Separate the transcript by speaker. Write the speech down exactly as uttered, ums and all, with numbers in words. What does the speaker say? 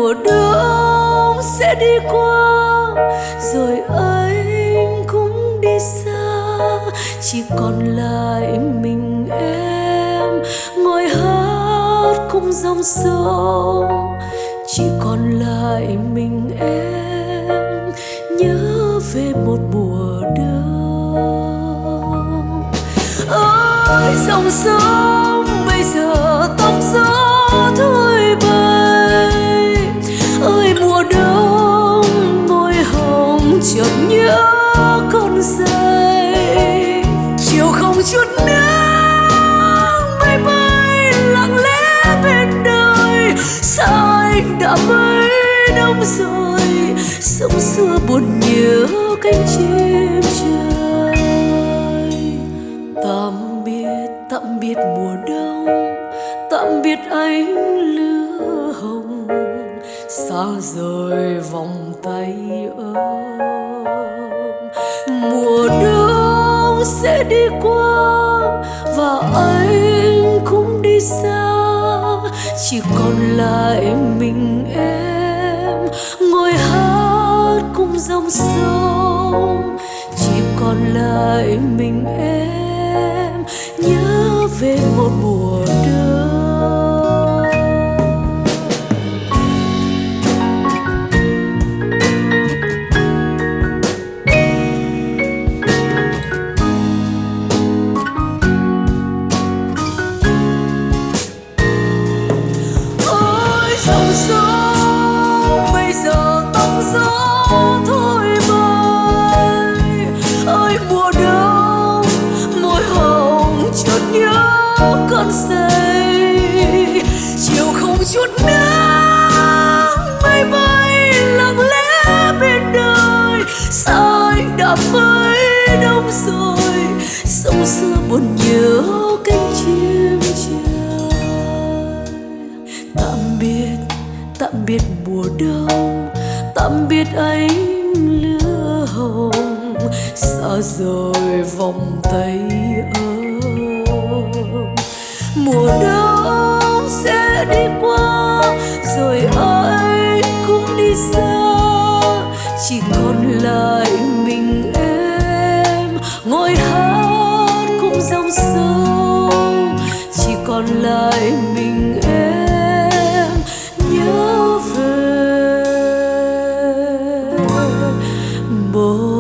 Speaker 1: mùa đông sẽ đi qua, rồi anh cũng đi xa, chỉ còn lại mình em ngồi hát cùng dòng sông. Chỉ còn lại mình em nhớ về một mùa đông. Ơi dòng sông bây giờ tóc gió thôi bay, ơi mùa đông môi hồng chợt nhớ con dây. Chiều không chút nắng mây bay lặng lẽ bên đời, sao anh đã mấy năm rồi sông xưa buồn nhớ cánh chim trời. Tạm biệt tạm biệt mùa đông, tạm biệt ánh lửa hồng, xa rời vòng tay ấm. Mùa đông sẽ đi qua và anh cũng đi xa, chỉ còn lại mình em ngồi hát cùng dòng sông. Chỉ còn lại mình em nhớ về một mùa đông. Ôi dòng sông bây giờ tóc gió thôi bay, ơi mùa đông môi hồng chợt nhớ con dây. Chiều không chút nắng mây bay lặng lẽ bên đời, sao anh đã mấy năm rồi sông xưa buồn nhớ cánh chim trời. Tạm biệt tạm biệt mùa đông, tạm biệt ánh lửa hồng, xa rời vòng tay ấm. Mùa đông sẽ đi qua, rồi anh cũng đi xa, chỉ còn lại mình em ngồi hát cùng dòng sông. Chỉ còn lại mình em nhớ về một